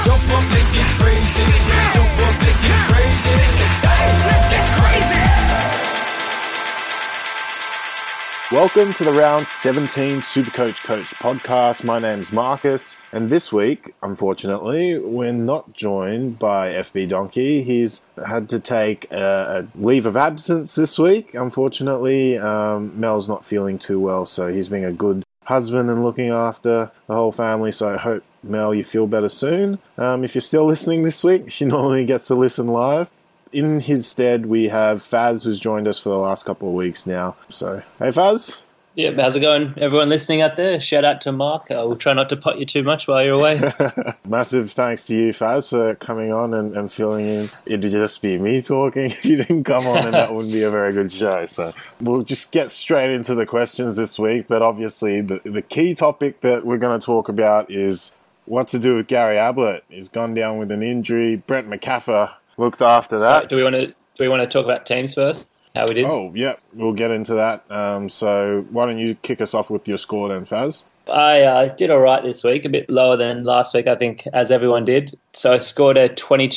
Jump up, let's get crazy. Jump up, let's get crazy. Let's get crazy. Welcome to the Round 17 Supercoach Coach podcast. My name's Marcus, and this week, unfortunately, we're not joined by FB Donkey. He's had to take a leave of absence this week. Unfortunately, Mel's not feeling too well, so he's being a good husband and looking after the whole family, so I hope, Mel, you feel better soon. If you're still listening this week, she normally gets to listen live. In his stead, we have Faz, who's joined us for the last couple of weeks now. So, hey, Faz. Yeah, how's it going, everyone listening out there? Shout out to Mark. We'll try not to pot you too much while you're away. Massive thanks to you, Faz, for coming on and filling in. It'd just be me talking if you didn't come on, and that wouldn't be a very good show. So we'll just get straight into the questions this week. But obviously, the key topic that we're going to talk about is what to do with Gary Ablett. He's gone down with an injury. Brent McCaffrey looked after that. So do we want to talk about teams first? How we did? Oh, yeah, we'll get into that. So why don't you kick us off with your score then, Faz? I did all right this week, a bit lower than last week, I think, as everyone did. So I scored a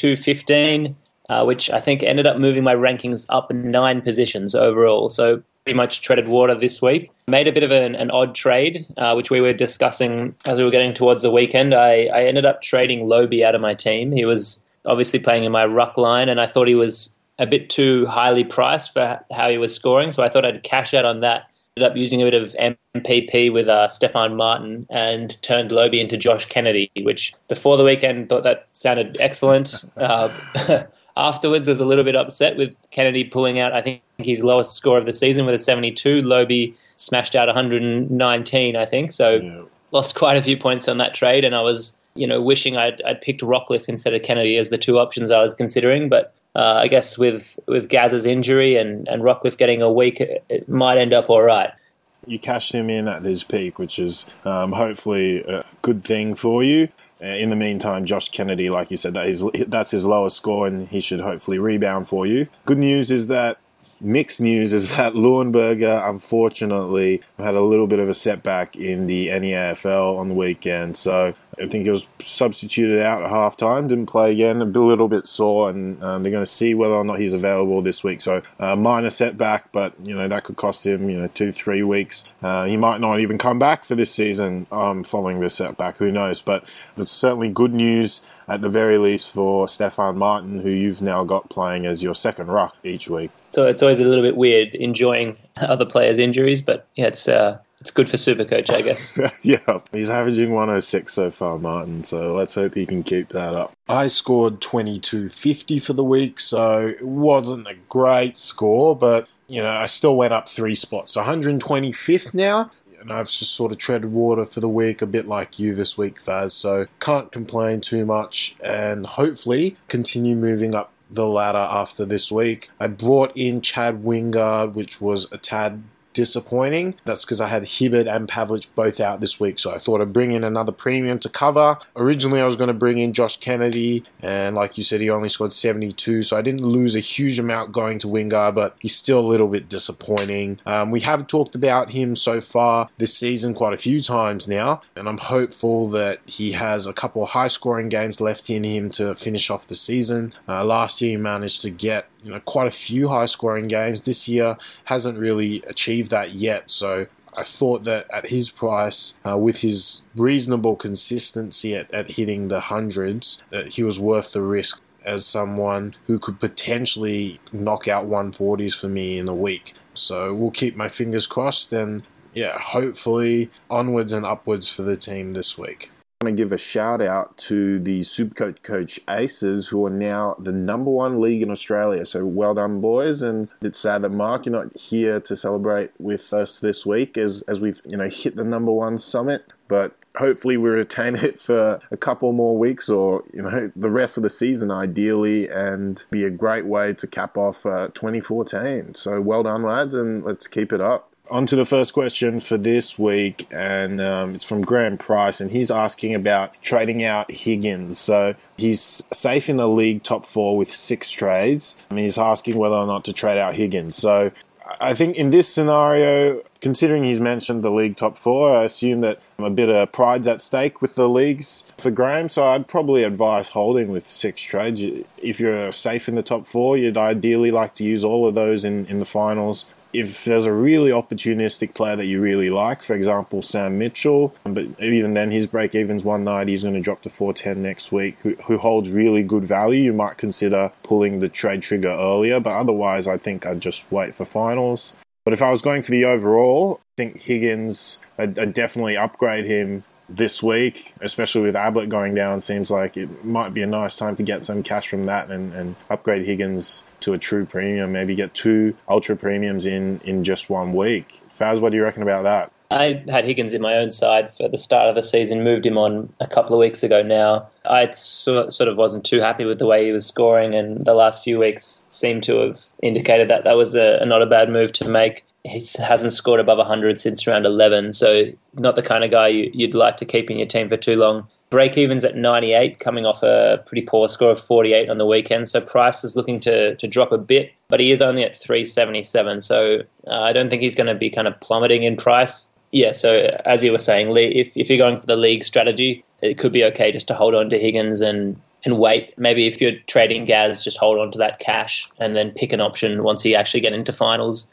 22-15, which I think ended up moving my rankings up 9 positions overall. So pretty much treaded water this week. Made a bit of an odd trade, which we were discussing as we were getting towards the weekend. I ended up trading Lobe out of my team. He was obviously playing in my ruck line, and I thought he was a bit too highly priced for how he was scoring, so I thought I'd cash out on that. Ended up using a bit of MPP with Stefan Martin and turned Lobe into Josh Kennedy, which before the weekend thought that sounded excellent. Afterwards, I was a little bit upset with Kennedy pulling out, I think, his lowest score of the season with a 72. Lobe smashed out 119, I think, so lost quite a few points on that trade, and I was wishing I'd picked Rockcliffe instead of Kennedy as the 2 options I was considering, but I guess with Gaz's injury and Rockcliffe getting a week, it might end up all right. You cashed him in at his peak, which is hopefully a good thing for you. In the meantime, Josh Kennedy, like you said, that's his lowest score, and he should hopefully rebound for you. Mixed news is that Leuenberger, unfortunately, had a little bit of a setback in the NEAFL on the weekend. So I think he was substituted out at halftime, didn't play again, a little bit sore, and they're going to see whether or not he's available this week. So minor setback, but that could cost him 2-3 weeks. He might not even come back for this season following this setback. Who knows? But that's certainly good news at the very least for Stefan Martin, who you've now got playing as your second ruck each week. So it's always a little bit weird enjoying other players' injuries, but yeah, it's good for Supercoach, I guess. Yeah, he's averaging 106 so far, Martin, so let's hope he can keep that up. I scored 22.50 for the week, so it wasn't a great score, but I still went up 3 spots, so 125th now. And I've just sort of treaded water for the week, a bit like you this week, Faz, so can't complain too much, and hopefully continue moving up the ladder after this week. I brought in Chad Wingard, which was a tad disappointing. That's because I had Hibbert and Pavlich both out this week, so I thought I'd bring in another premium to cover. Originally, I was going to bring in Josh Kennedy, and like you said, he only scored 72, so I didn't lose a huge amount going to Wingard, but he's still a little bit disappointing. We have talked about him so far this season quite a few times now, and I'm hopeful that he has a couple of high-scoring games left in him to finish off the season. Last year, he managed to get quite a few high-scoring games. This year hasn't really achieved that yet, so I thought that at his price, with his reasonable consistency at hitting the hundreds, that he was worth the risk as someone who could potentially knock out 140s for me in a week. So we'll keep my fingers crossed, and hopefully onwards and upwards for the team this week. I want to give a shout out to the Supercoach Coach Aces, who are now the number 1 league in Australia. So well done, boys. And it's sad that Mark, you're not here to celebrate with us this week as we've hit the number 1 summit. But hopefully we retain it for a couple more weeks, or the rest of the season ideally, and be a great way to cap off 2014. So well done, lads, and let's keep it up. On to the first question for this week, and it's from Graham Price, and he's asking about trading out Higgins. So he's safe in the league top 4 with 6 trades, and he's asking whether or not to trade out Higgins. So I think in this scenario, Considering he's mentioned the league top four, I assume that a bit of pride's at stake with the leagues for Graham, so I'd probably advise holding with 6 trades. If you're safe in the top four, you'd ideally like to use all of those in the finals. If there's a really opportunistic player that you really like, for example, Sam Mitchell, but even then his break-even's 190, he's going to drop to 410 next week, who holds really good value, you might consider pulling the trade trigger earlier, but otherwise I think I'd just wait for finals. But if I was going for the overall, I think Higgins, I'd definitely upgrade him this week, especially with Ablett going down. Seems like it might be a nice time to get some cash from that and upgrade Higgins to a true premium, maybe get 2 ultra premiums in just 1 week. Faz, what do you reckon about that? I had Higgins in my own side for the start of the season, moved him on a couple of weeks ago now. I sort of wasn't too happy with the way he was scoring, and the last few weeks seem to have indicated that was not a bad move to make. He hasn't scored above 100 since round 11, so not the kind of guy you'd like to keep in your team for too long. Break-even's at 98, coming off a pretty poor score of 48 on the weekend, so Price is looking to drop a bit, but he is only at 377, so I don't think he's going to be kind of plummeting in price. Yeah, so as you were saying, Lee, if you're going for the league strategy, it could be okay just to hold on to Higgins and wait. Maybe if you're trading Gaz, just hold on to that cash and then pick an option once you actually get into finals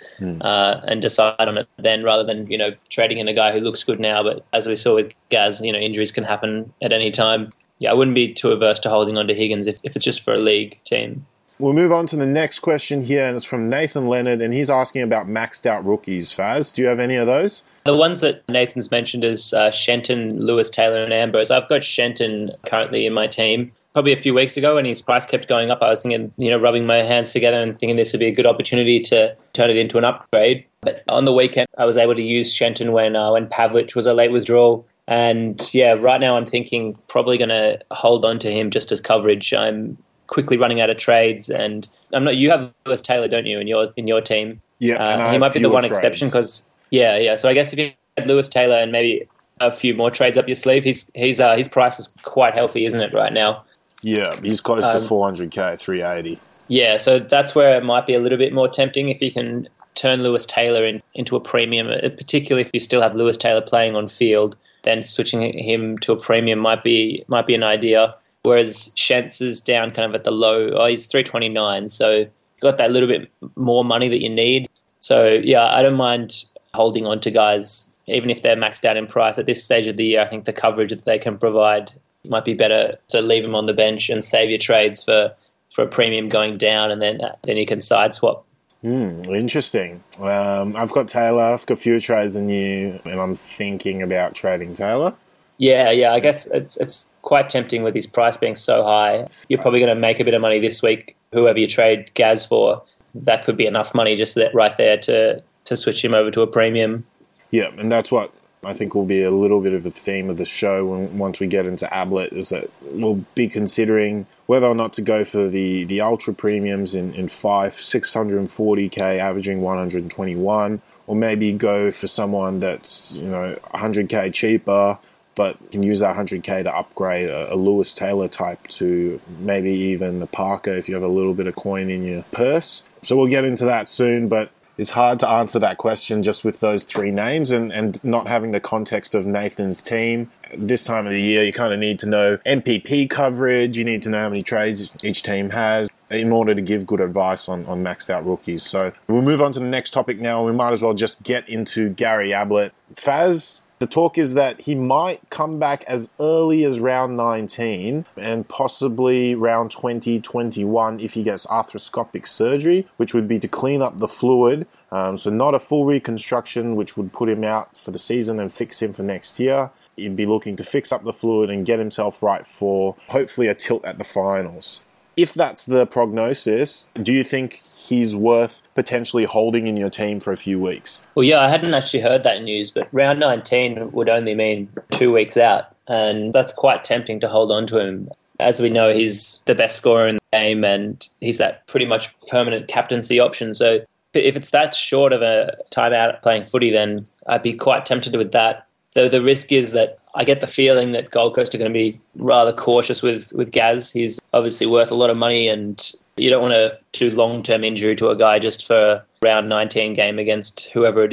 and decide on it then, rather than, trading in a guy who looks good now. But as we saw with Gaz, injuries can happen at any time. Yeah, I wouldn't be too averse to holding on to Higgins if it's just for a league team. We'll move on to the next question here, and it's from Nathan Leonard, and he's asking about maxed out rookies. Faz, do you have any of those? The ones that Nathan's mentioned is Shenton, Lewis Taylor, and Ambrose. I've got Shenton currently in my team. Probably a few weeks ago when his price kept going up, I was thinking, rubbing my hands together and thinking this would be a good opportunity to turn it into an upgrade. But on the weekend, I was able to use Shenton when Pavlich was a late withdrawal. And yeah, right now I'm thinking probably going to hold on to him just as coverage. I'm quickly running out of trades, and you have Lewis Taylor, don't you, in your team? Yeah, he might be the one exception because So I guess if you had Lewis Taylor and maybe a few more trades up your sleeve, his price is quite healthy, isn't it, right now? Yeah, he's close to 400k, 380. Yeah, so that's where it might be a little bit more tempting if you can turn Lewis Taylor into a premium, particularly if you still have Lewis Taylor playing on field, then switching him to a premium might be an idea. Whereas Shentz is down kind of at the low. He's 329, so you've got that little bit more money that you need. So yeah, I don't mind holding on to guys, even if they're maxed out in price. At this stage of the year, I think the coverage that they can provide might be better to leave them on the bench and save your trades for a premium going down, and then you can side swap. Interesting. I've got Taylor. I've got fewer trades than you, and I'm thinking about trading Taylor. Yeah. I guess it's quite tempting with his price being so high. You're probably going to make a bit of money this week. Whoever you trade Gaz for, that could be enough money just right there to switch him over to a premium. Yeah, and that's what I think will be a little bit of a theme of the show once we get into Ablett, is that we'll be considering whether or not to go for the ultra premiums in 5, 640k, averaging 121, or maybe go for someone that's 100k cheaper, but can use that 100k to upgrade a Lewis Taylor type to maybe even the Parker if you have a little bit of coin in your purse. So we'll get into that soon, but it's hard to answer that question just with those 3 names and not having the context of Nathan's team. This time of the year, you kind of need to know MPP coverage. You need to know how many trades each team has in order to give good advice on maxed out rookies. So we'll move on to the next topic now. We might as well just get into Gary Ablett. Faz, the talk is that he might come back as early as round 19 and possibly round 2021 if he gets arthroscopic surgery, which would be to clean up the fluid. So not a full reconstruction, which would put him out for the season and fix him for next year. He'd be looking to fix up the fluid and get himself right for hopefully a tilt at the finals. If that's the prognosis, do you think he's worth potentially holding in your team for a few weeks? Well, yeah, I hadn't actually heard that news, but round 19 would only mean 2 weeks out, and that's quite tempting to hold on to him. As we know, he's the best scorer in the game, and he's that pretty much permanent captaincy option. So if it's that short of a time out playing footy, then I'd be quite tempted with that. Though the risk is that I get the feeling that Gold Coast are going to be rather cautious with Gaz. He's obviously worth a lot of money, and you don't want to do long-term injury to a guy just for a round 19 game against whoever it is.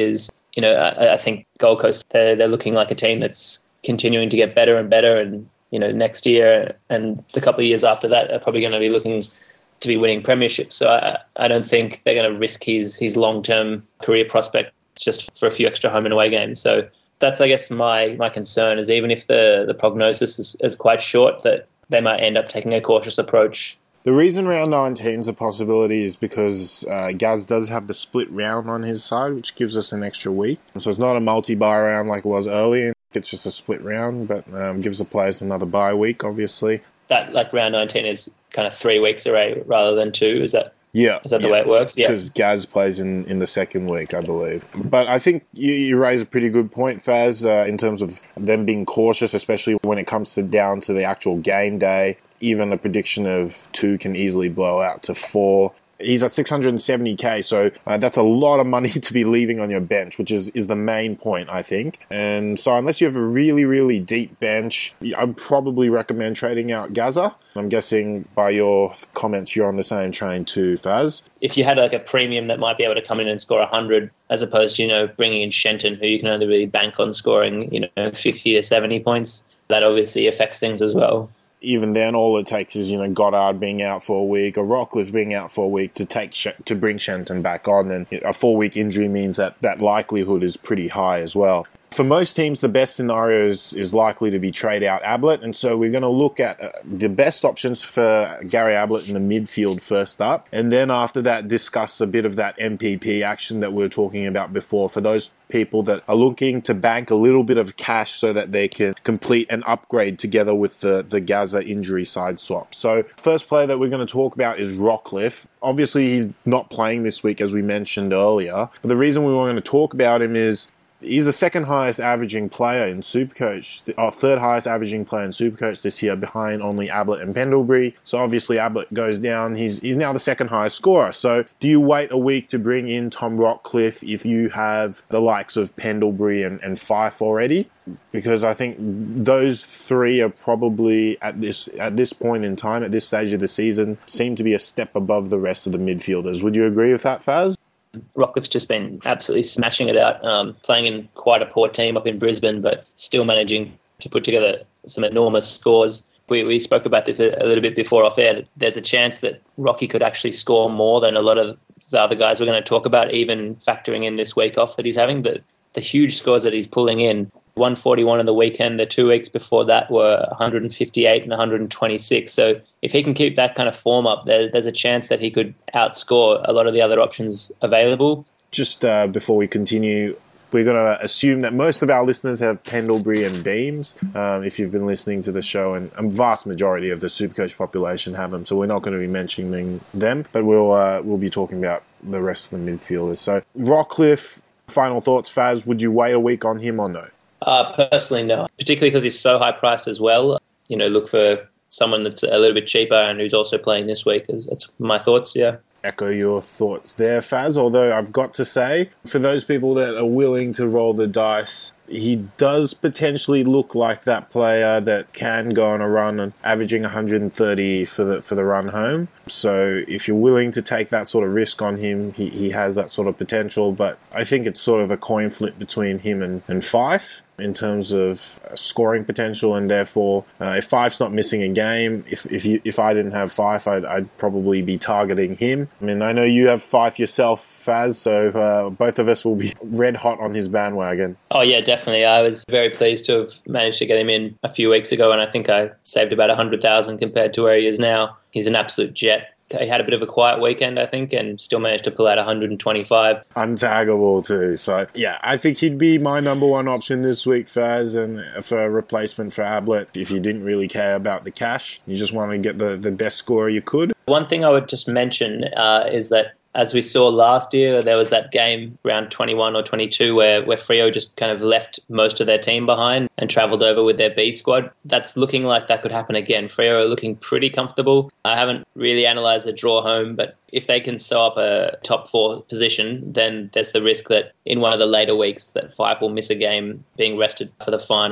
I think Gold Coast, they're looking like a team that's continuing to get better and better. And, next year and the couple of years after that, they're probably going to be looking to be winning premierships. So I don't think they're going to risk his long-term career prospect just for a few extra home and away games. So that's, I guess, my concern is even if the prognosis is quite short, that they might end up taking a cautious approach. The reason round 19 is a possibility is because Gaz does have the split round on his side, which gives us an extra week. So it's not a multi-bye round like it was earlier. It's just a split round, but gives the players another bye week, obviously. That, like, round 19 is kind of 3 weeks away rather than 2, is that? Yeah. Is that the way it works? Yeah. Because Gaz plays in the second week, I believe. But I think you raise a pretty good point, Faz, in terms of them being cautious, especially when it comes down to the actual game day. Even a prediction of 2 can easily blow out to 4. He's at 670k, so that's a lot of money to be leaving on your bench, which is the main point, I think. And so unless you have a really, really deep bench, I'd probably recommend trading out Gaza. I'm guessing by your comments, you're on the same train too, Faz. If you had like a premium that might be able to come in and score 100, as opposed to, bringing in Shenton, who you can only really bank on scoring, 50 to 70 points, that obviously affects things as well. Even then, all it takes is, Goddard being out for a week or Rockcliffe being out for a week to bring Shenton back on. And a 4-week injury means that likelihood is pretty high as well. For most teams, the best scenario is likely to be trade out Ablett. And so we're going to look at the best options for Gary Ablett in the midfield first up. And then after that, discuss a bit of that MPP action that we were talking about before for those people that are looking to bank a little bit of cash so that they can complete an upgrade together with the Gaza injury side swap. So first player that we're going to talk about is Rockcliffe. Obviously, he's not playing this week, as we mentioned earlier. But the reason we want to talk about him is he's the second highest averaging player in Supercoach, third highest averaging player in Supercoach this year, behind only Ablett and Pendlebury. So obviously Ablett goes down. He's now the second highest scorer. So do you wait a week to bring in Tom Rockcliffe if you have the likes of Pendlebury and Fife already? Because I think those three are probably at this point in time, at this stage of the season, seem to be a step above the rest of the midfielders. Would you agree with that, Faz? Rockcliffe's just been absolutely smashing it out, playing in quite a poor team up in Brisbane, but still managing to put together some enormous scores. We spoke about this a little bit before off air. There's a chance that Rocky could actually score more than a lot of the other guys we're going to talk about, even factoring in this week off that he's having. The huge scores that he's pulling in, 141 on the weekend. The 2 weeks before that were 158 and 126. So if he can keep that kind of form up, there's a chance that he could outscore a lot of the other options available. Just before we continue, we're going to assume that most of our listeners have Pendlebury and Beams. If you've been listening to the show, and a vast majority of the Supercoach population have them, so we're not going to be mentioning them, but we'll be talking about the rest of the midfielders. So Rockcliffe, final thoughts, Faz, would you wait a week on him or no? Personally, no. Particularly because he's so high priced as well. Look for someone that's a little bit cheaper and who's also playing this week. That's my thoughts, yeah. Echo your thoughts there, Faz, although I've got to say, for those people that are willing to roll the dice, he does potentially look like that player that can go on a run and averaging 130 for the run home. So if you're willing to take that sort of risk on him, he has that sort of potential. But I think it's sort of a coin flip between him and Fife in terms of scoring potential, and therefore if Fife's not missing a game, if I didn't have Fife, I'd probably be targeting him. I mean, I know you have Fife yourself, Faz, so both of us will be red hot on his bandwagon. Oh yeah, definitely. I was very pleased to have managed to get him in a few weeks ago, and I think I saved about 100,000 compared to where he is now. He's an absolute jet. He had a bit of a quiet weekend, I think, and still managed to pull out 125. Untaggable too. So, yeah, I think he'd be my number one option this week, Faz, and for a replacement for Ablett. If you didn't really care about the cash, you just want to get the best score you could. One thing I would just mention is that as we saw last year, there was that game round 21 or 22 where Freo just kind of left most of their team behind and travelled over with their B squad. That's looking like that could happen again. Freo are looking pretty comfortable. I haven't really analysed the draw home, but if they can sew up a top 4 position, then there's the risk that in one of the later weeks that Fife will miss a game being rested for the finals.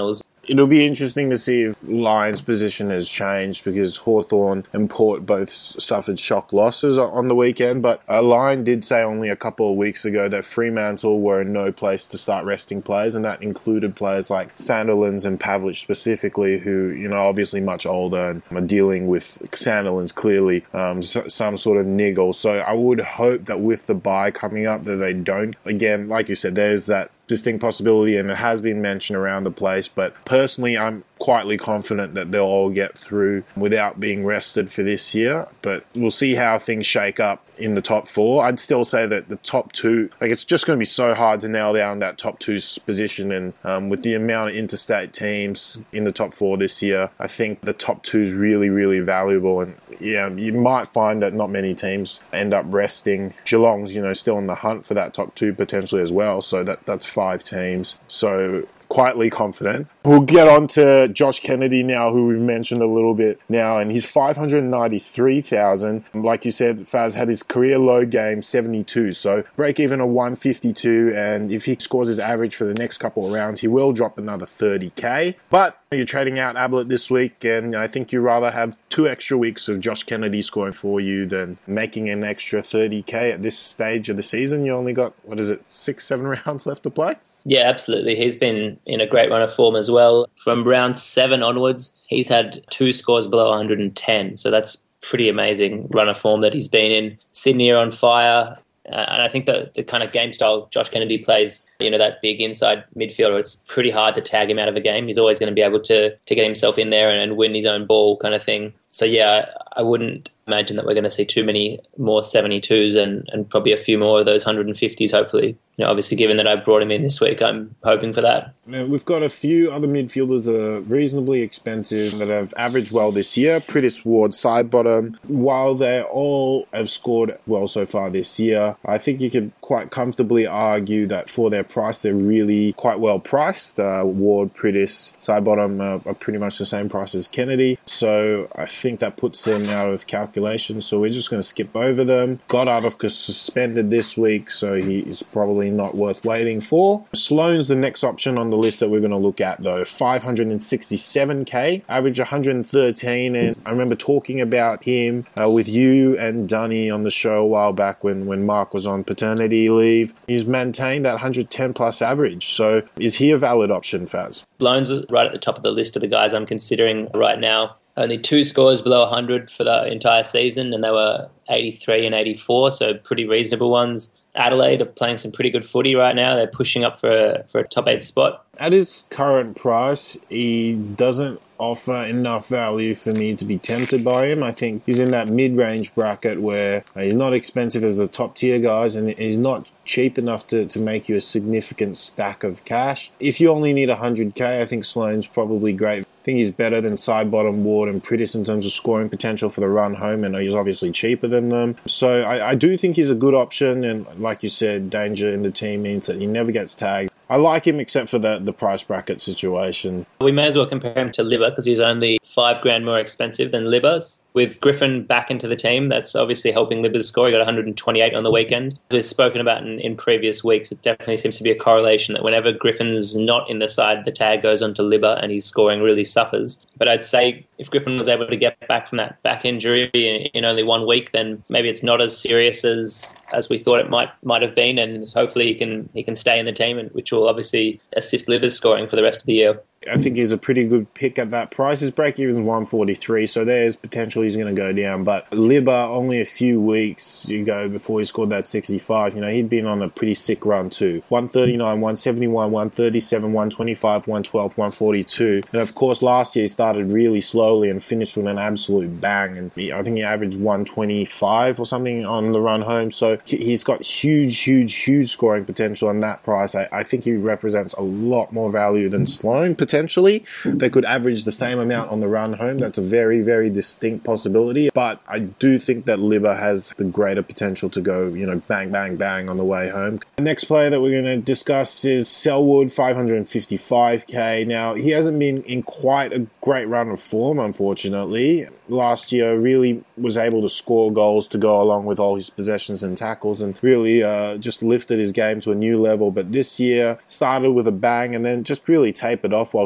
It'll be interesting to see if Lions' position has changed because Hawthorn and Port both suffered shock losses on the weekend. But Lion did say only a couple of weeks ago that Fremantle were in no place to start resting players, and that included players like Sandilands and Pavlich specifically, who, obviously much older and are dealing with Sandilands clearly some sort of niggle. So I would hope that with the bye coming up that they don't. Again, like you said, there's that distinct possibility, and it has been mentioned around the place, but personally I'm quietly confident that they'll all get through without being rested for this year. But we'll see how things shake up in the top four. I'd still say that the top two, it's just going to be so hard to nail down that top two's position, and with the amount of interstate teams in the top four this year, I think the top two is really, really valuable. And yeah, you might find that not many teams end up resting. Geelong's, still in the hunt for that top two potentially as well, so that's 5 teams. So quietly confident. We'll get on to Josh Kennedy now, who we've mentioned a little bit now, and he's 593,000. Like you said, Faz had his career low game, 72, so break even a 152, and if he scores his average for the next couple of rounds, he will drop another 30k. But you're trading out Ablett this week, and I think you'd rather have 2 extra weeks of Josh Kennedy scoring for you than making an extra 30k at this stage of the season. You only got, 6-7 rounds left to play? Yeah, absolutely. He's been in a great run of form as well. From round 7 onwards, he's had 2 scores below 110. So that's pretty amazing run of form that he's been in. Sydney are on fire. And I think that the kind of game style Josh Kennedy plays, that big inside midfielder, it's pretty hard to tag him out of a game. He's always going to be able to get himself in there and win his own ball kind of thing. So yeah, I wouldn't imagine that we're going to see too many more 72s and probably a few more of those 150s, hopefully. Obviously, given that I brought him in this week, I'm hoping for that. Now, we've got a few other midfielders that are reasonably expensive that have averaged well this year. Pritis, Ward, Sidebottom. While they all have scored well so far this year, I think you could quite comfortably argue that for their price, they're really quite well priced. Ward, Pritis, Sidebottom are pretty much the same price as Kennedy. So I think that puts them out of calculation. So we're just going to skip over them. Goddard, of course, suspended this week, so he is probably not worth waiting for. Sloane's the next option on the list that we're going to look at, though. 567k, average 113, and I remember talking about him with you and Dunny on the show a while back when Mark was on paternity leave. He's maintained that 110 plus average, so is he a valid option, Faz? Sloane's right at the top of the list of the guys I'm considering right now. Only 2 scores below 100 for the entire season, and they were 83 and 84, so pretty reasonable ones. Adelaide are playing some pretty good footy right now. They're pushing up for a top 8 spot. At his current price, he doesn't offer enough value for me to be tempted by him. I think he's in that mid-range bracket where he's not expensive as the top-tier guys, and he's not cheap enough to make you a significant stack of cash. If you only need 100k, I think Sloane's probably great. I think he's better than Sidebottom, Ward and Pritis in terms of scoring potential for the run home, and he's obviously cheaper than them. So I do think he's a good option, and like you said, danger in the team means that he never gets tagged. I like him except for the price bracket situation. We may as well compare him to Libba because he's only $5,000 more expensive than Libba's. With Griffin back into the team, that's obviously helping Libba's score. He got 128 on the weekend. We've spoken about in previous weeks, it definitely seems to be a correlation that whenever Griffin's not in the side, the tag goes on to Libba and his scoring really suffers. But I'd say if Griffin was able to get back from that back injury in only 1 week, then maybe it's not as serious as we thought it might have been, and hopefully he can stay in the team, which will obviously assist Libba's scoring for the rest of the year. I think he's a pretty good pick at that price. His break-even is 143, so there's potential he's going to go down. But Libba, only a few weeks ago before he scored that 65, he'd been on a pretty sick run too. 139, 171, 137, 125, 112, 142. And of course, last year he started really slowly and finished with an absolute bang. And I think he averaged 125 or something on the run home. So he's got huge scoring potential on that price. I think he represents a lot more value than Sloane, potentially. They could average the same amount on the run home. That's a very, very distinct possibility. But I do think that Libba has the greater potential to go, bang, bang, bang on the way home. The next player that we're going to discuss is Selwood, 555k. Now, he hasn't been in quite a great run of form, unfortunately. Last year, really was able to score goals to go along with all his possessions and tackles, and really just lifted his game to a new level. But this year, started with a bang and then just really tapered off while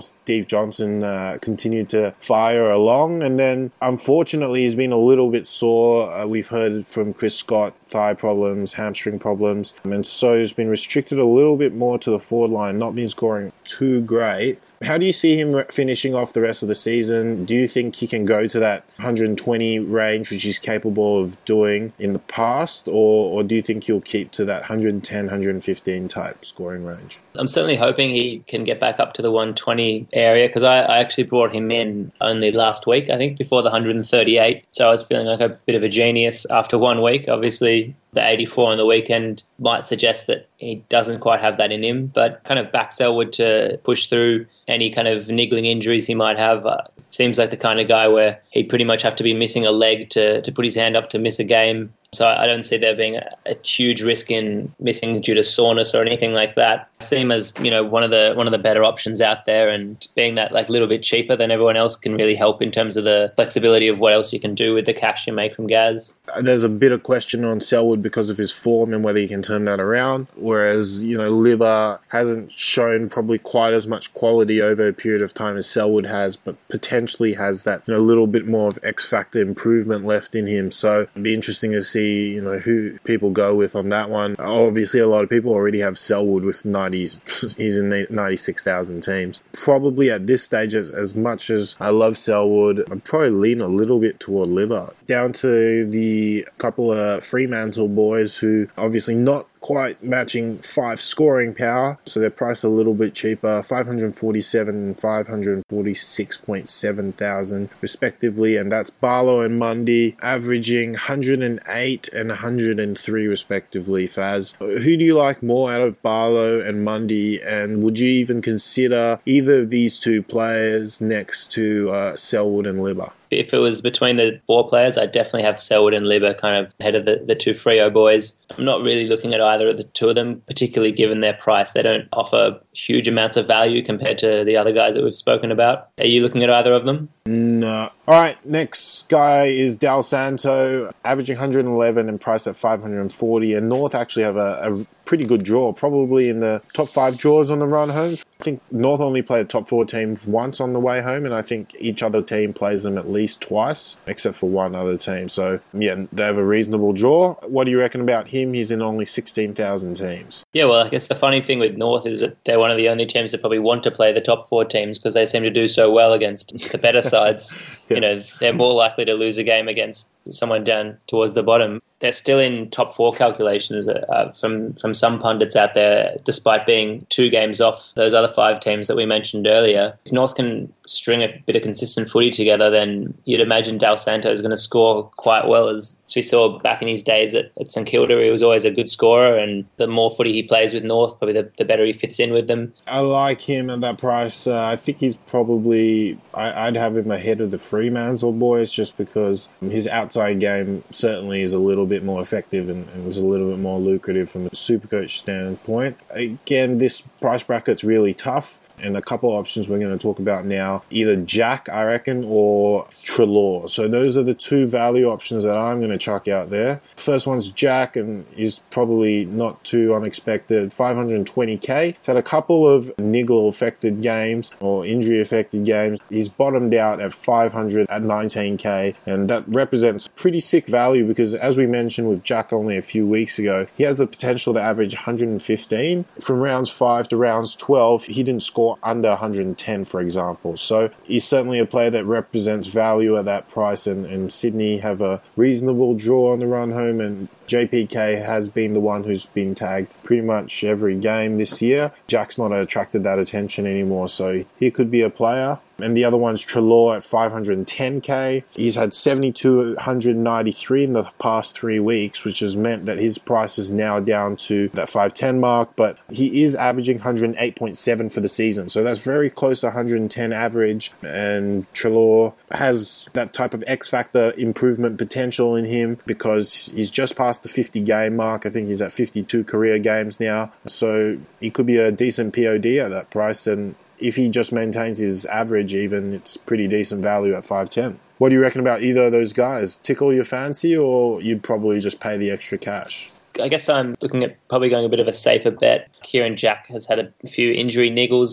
while Steve Johnson continued to fire along. And then, unfortunately, he's been a little bit sore. We've heard from Chris Scott, thigh problems, hamstring problems. And so he's been restricted a little bit more to the forward line, not been scoring too great. How do you see him finishing off the rest of the season? Do you think he can go to that 120 range, which he's capable of doing in the past, or do you think he'll keep to that 110, 115 type scoring range? I'm certainly hoping he can get back up to the 120 area, because I actually brought him in only last week, I think, before the 138. So I was feeling like a bit of a genius after 1 week. Obviously, the 84 on the weekend might suggest that he doesn't quite have that in him, but kind of back Selwood to push through any kind of niggling injuries he might have. Seems like the kind of guy where he'd pretty much have to be missing a leg to put his hand up to miss a game. So I don't see there being a huge risk in missing due to soreness or anything like that. I see him as, one of the better options out there, and being that like little bit cheaper than everyone else can really help in terms of the flexibility of what else you can do with the cash you make from Gaz. There's a bit of question on Selwood because of his form and whether he can turn that around, whereas, Libba hasn't shown probably quite as much quality over a period of time as Selwood has, but potentially has that little bit more of X-factor improvement left in him. So it'd be interesting to see who people go with on that one. Obviously, a lot of people already have Selwood with 90s. He's in the 96,000 teams. Probably at this stage, as much as I love Selwood, I'd probably lean a little bit toward Libba. Down to the couple of Fremantle boys who obviously not quite matching 5 scoring power, so they're priced a little bit cheaper, 547 and 546.7 thousand respectively, and that's Barlow and Mundy, averaging 108 and 103 respectively. Faz, who do you like more out of Barlow and Mundy, and would you even consider either of these two players next to Selwood and Libba? If it was between the 4 players, I'd definitely have Selwood and Libba kind of ahead of the 2 Freo boys. I'm not really looking at either of the 2 of them, particularly given their price. They don't offer huge amounts of value compared to the other guys that we've spoken about. Are you looking at either of them? No. All right, next guy is Dal Santo, averaging 111 and priced at 540. And North actually have a pretty good draw, probably in the top 5 draws on the run home. I think North only play the top 4 teams once on the way home, and I think each other team plays them at least twice, except for one other team. So, yeah, they have a reasonable draw. What do you reckon about him? He's in only 16,000 teams. Yeah, well, I guess the funny thing with North is that they're one of the only teams that probably want to play the top 4 teams because they seem to do so well against the better sides. Yeah. They're more likely to lose a game against someone down towards the bottom. They're still in top 4 calculations from some pundits out there, despite being 2 games off those other 5 teams that we mentioned earlier. If North can string a bit of consistent footy together, then you'd imagine Dal Santo is going to score quite well. As we saw back in his days at St Kilda, he was always a good scorer, and the more footy he plays with North, probably the better he fits in with them. I like him at that price. I think he's probably... I'd have him ahead of the Fremantle boys just because his outside game certainly is a little bit more effective and was a little bit more lucrative from a Supercoach standpoint. Again, this price bracket's really tough. And a couple of options we're going to talk about now, either Jack, I reckon, or Treloar. So those are the 2 value options that I'm going to chuck out there. First one's Jack, and he's probably not too unexpected, 520k. He's had a couple of niggle-affected games or injury-affected games. He's bottomed out at 500 at 19k, and that represents pretty sick value because, as we mentioned with Jack only a few weeks ago, he has the potential to average 115. From rounds 5 to rounds 12, he didn't score under 110, for example. So he's certainly a player that represents value at that price, and Sydney have a reasonable draw on the run home, and JPK has been the one who's been tagged pretty much every game this year. Jack's not attracted that attention anymore, so he could be a player. And the other one's Treloar at 510k. He's had 7,293 in the past 3 weeks, which has meant that his price is now down to that 510 mark, but he is averaging 108.7 for the season. So that's very close to 110 average, and Treloar has that type of X-factor improvement potential in him because he's just past the 50 game mark. I think he's at 52 career games now. So he could be a decent POD at that price, and if he just maintains his average even, it's pretty decent value at 510. What do you reckon about either of those guys? Tickle your fancy, or you'd probably just pay the extra cash? I guess I'm looking at probably going a bit of a safer bet. Kieran Jack has had a few injury niggles.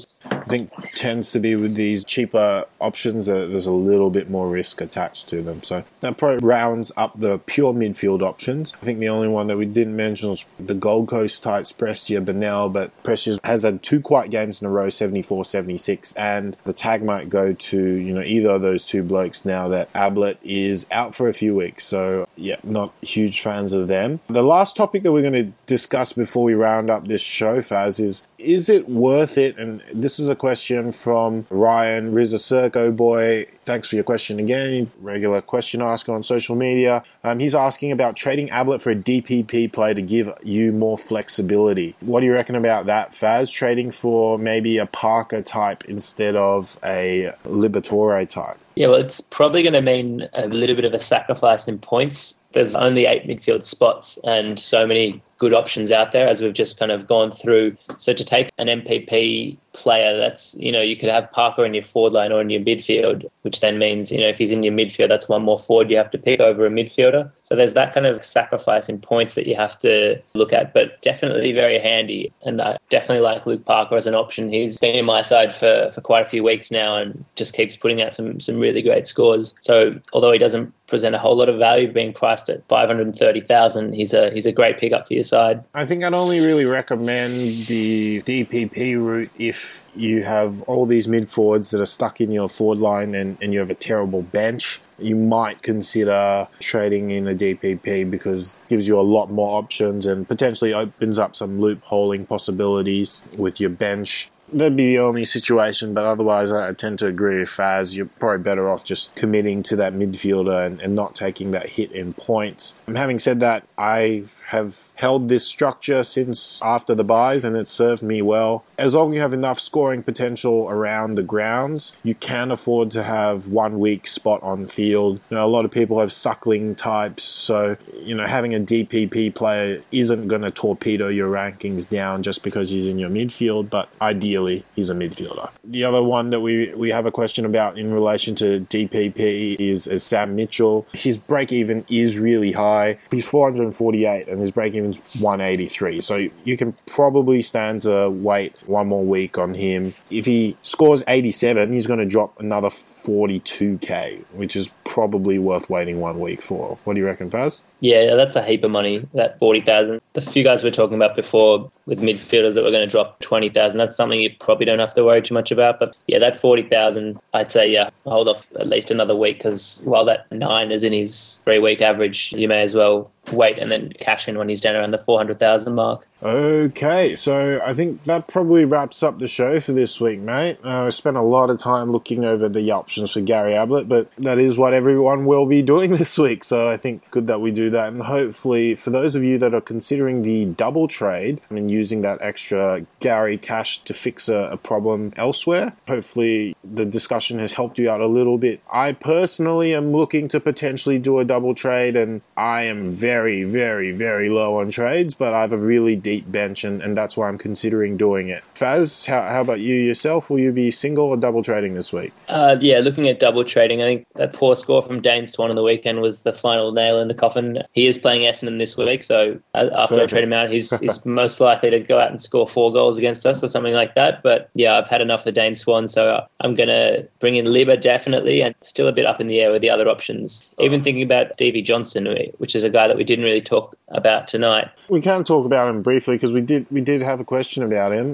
I think tends to be with these cheaper options that there's a little bit more risk attached to them. So that probably rounds up the pure midfield options. I think the only one that we didn't mention was the Gold Coast types, Prestia, Benell, but Prestia has had 2 quiet games in a row, 74-76, and the tag might go to, either of those 2 blokes now that Ablett is out for a few weeks. So yeah, not huge fans of them. The last topic that we're going to discuss before we round up this show, Faz, is it worth it? And this is a question from Ryan Rizasirko boy. Thanks for your question again. Regular question asker on social media. He's asking about trading Ablett for a DPP player to give you more flexibility. What do you reckon about that, Faz? Trading for maybe a Parker type instead of a Liberatore type? Yeah, well, it's probably going to mean a little bit of a sacrifice in points. There's only 8 midfield spots and so many good options out there, as we've just kind of gone through. So to take an MPP player that's, you could have Parker in your forward line or in your midfield, which then means, if he's in your midfield, that's one more forward you have to pick over a midfielder. So there's that kind of sacrifice in points that you have to look at, but definitely very handy. And I definitely like Luke Parker as an option. He's been in my side for quite a few weeks now and just keeps putting out some really great scores. So although he doesn't present a whole lot of value, being priced at 530,000, he's a great pickup for your side. I think I'd only really recommend the DPP route if you have all these mid forwards that are stuck in your forward line and you have a terrible bench. You might consider trading in a DPP because it gives you a lot more options and potentially opens up some loopholing possibilities with your bench. That'd be the only situation, but otherwise I tend to agree with Faz. You're probably better off just committing to that midfielder and not taking that hit in points. And having said that, I have held this structure since after the buys and it served me well. As long as you have enough scoring potential around the grounds, you can afford to have 1 weak spot on field. A lot of people have suckling types, so having a DPP player isn't going to torpedo your rankings down just because he's in your midfield, but ideally he's a midfielder. The other one that we have a question about in relation to DPP is Sam Mitchell. His break even is really high. He's 448 and his break even's 183, so you can probably stand to wait 1 more week on him. If he scores 87, he's going to drop another 42k, which is probably worth waiting 1 week for. What do you reckon, Faz? Yeah, that's a heap of money, that 40,000. The few guys we were talking about before with midfielders that were going to drop 20,000, that's something you probably don't have to worry too much about. But yeah, that 40,000, I'd say, hold off at least another week, because while that 9 is in his 3-week average, you may as well wait and then cash in when he's down around the 400,000 mark. Okay, so I think that probably wraps up the show for this week, mate. I spent a lot of time looking over the options for Gary Ablett, but that is what everyone will be doing this week, so I think good that we do that. And hopefully, for those of you that are considering the double trade and using that extra Gary cash to fix a problem elsewhere, hopefully the discussion has helped you out a little bit. I personally am looking to potentially do a double trade, and I am very, very, very low on trades, but I have a really deep bench, and that's why I'm considering doing it. Faz, how about you yourself? Will you be single or double trading this week? Yeah, looking at double trading, I think that poor score from Dane Swan on the weekend was the final nail in the coffin. He is playing Essendon this week, so after I trade him out, he's most likely to go out and score 4 goals against us or something like that. But yeah, I've had enough of Dane Swan, so I'm going to bring in Libba definitely, and still a bit up in the air with the other options. Even thinking about Stevie Johnson, which is a guy that we didn't really talk about tonight. We can talk about him briefly because we did have a question about him.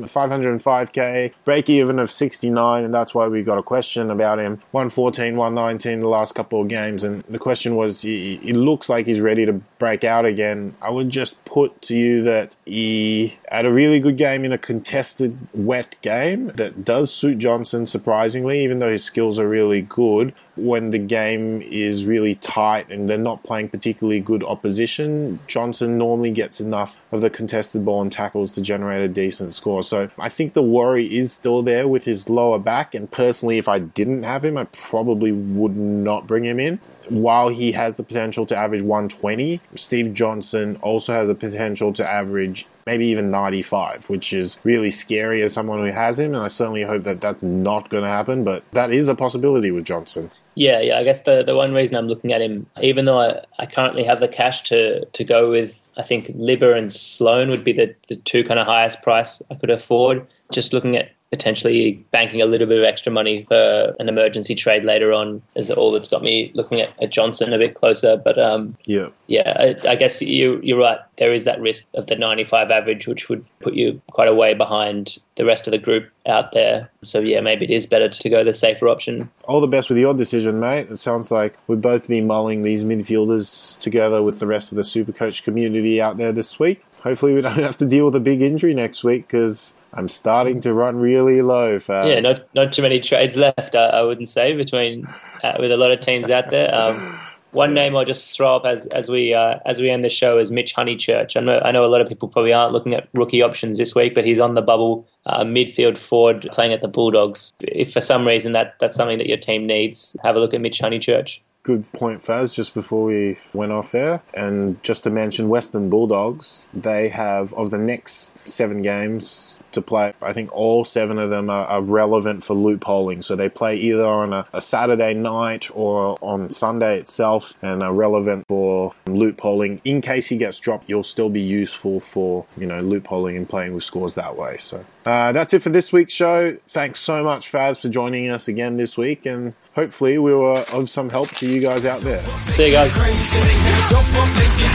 505k, break even of 69, and that's why we got a question about him. 114, 119 the last couple of games, and the question was, it looks like he's ready to break out again. I would just put to you that he had a really good game in a contested wet game that does suit Johnson surprisingly, even though his skills are really good. When the game is really tight and they're not playing particularly good opposition, Johnson normally gets enough of the contested ball and tackles to generate a decent score. So I think the worry is still there with his lower back, and personally, if I didn't have him, I probably would not bring him in. While he has the potential to average 120, Steve Johnson also has the potential to average maybe even 95, which is really scary as someone who has him, and I certainly hope that that's not going to happen, but that is a possibility with Johnson. Yeah, I guess the one reason I'm looking at him, even though I currently have the cash to go with, I think Libba and Sloan would be the two kind of highest price I could afford. Just looking at potentially banking a little bit of extra money for an emergency trade later on is all that's got me looking at Johnson a bit closer. But I guess you're right. There is that risk of the 95 average, which would put you quite a way behind the rest of the group out there. So yeah, maybe it is better to go the safer option. All the best with your decision, mate. It sounds like we've both been mulling these midfielders together with the rest of the Supercoach community out there this week. Hopefully we don't have to deal with a big injury next week, because I'm starting to run really low, Faz. Yeah, not too many trades left, I wouldn't say, between with a lot of teams out there. One name I'll just throw up as we end the show is Mitch Honeychurch. I know a lot of people probably aren't looking at rookie options this week, but he's on the bubble, midfield forward, playing at the Bulldogs. If for some reason that's something that your team needs, have a look at Mitch Honeychurch. Good point, Faz, just before we went off there. And just to mention, Western Bulldogs, they have, of the next 7 games to play, I think all 7 of them are relevant for loopholing. So they play either on a Saturday night or on Sunday itself, and are relevant for loopholing. In case he gets dropped, you'll still be useful for, loopholing and playing with scores that way. So that's it for this week's show. Thanks so much, Faz, for joining us again this week, and hopefully we were of some help to you guys out there. See you guys.